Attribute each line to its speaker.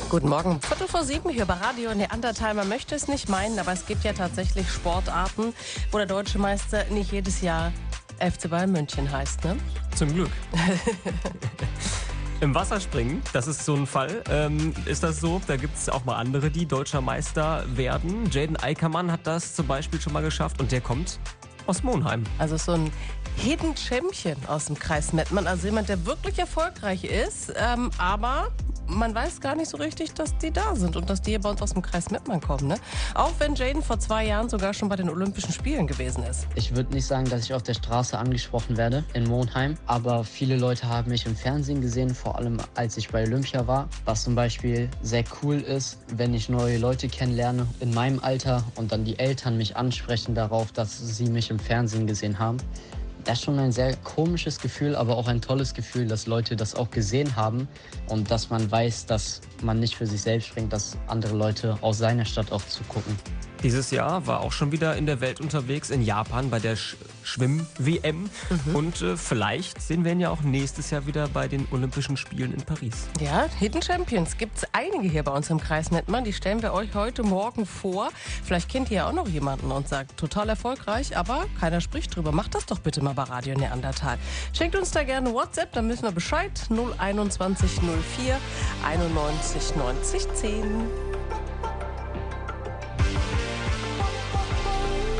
Speaker 1: Guten Morgen. 6:45 hier bei Radio Neandertal. Man möchte es nicht meinen, aber es gibt ja tatsächlich Sportarten, wo der deutsche Meister nicht jedes Jahr FC Bayern München heißt, ne?
Speaker 2: Zum Glück. Im Wasserspringen, das ist so ein Fall, ist das so. Da gibt es auch mal andere, die deutscher Meister werden. Jaden Eickermann hat das zum Beispiel schon mal geschafft und der kommt aus Monheim.
Speaker 1: Also so ein Hidden Champion aus dem Kreis Mettmann. Also jemand, der wirklich erfolgreich ist, aber man weiß gar nicht so richtig, dass die da sind und dass die hier bei uns aus dem Kreis Mettmann kommen. Ne? Auch wenn Jaden vor 2 Jahren sogar schon bei den Olympischen Spielen gewesen ist.
Speaker 3: Ich würde nicht sagen, dass ich auf der Straße angesprochen werde in Monheim, aber viele Leute haben mich im Fernsehen gesehen, vor allem als ich bei Olympia war. Was zum Beispiel sehr cool ist, wenn ich neue Leute kennenlerne in meinem Alter und dann die Eltern mich ansprechen darauf, dass sie mich im Fernsehen gesehen haben. Das ist schon ein sehr komisches Gefühl, aber auch ein tolles Gefühl, dass Leute das auch gesehen haben und dass man weiß, dass man nicht für sich selbst springt, dass andere Leute aus seiner Stadt auch zugucken.
Speaker 2: Dieses Jahr war auch schon wieder in der Welt unterwegs, in Japan bei der Schwimm-WM. Und vielleicht sehen wir ihn ja auch nächstes Jahr wieder bei den Olympischen Spielen in Paris.
Speaker 1: Ja, Hidden Champions gibt es einige hier bei uns im Kreis Mettmann. Die stellen wir euch heute Morgen vor. Vielleicht kennt ihr ja auch noch jemanden und sagt, total erfolgreich, aber keiner spricht drüber. Macht das doch bitte mal bei Radio Neandertal. Schickt uns da gerne WhatsApp, dann wissen wir Bescheid. 021 04 91 90 10.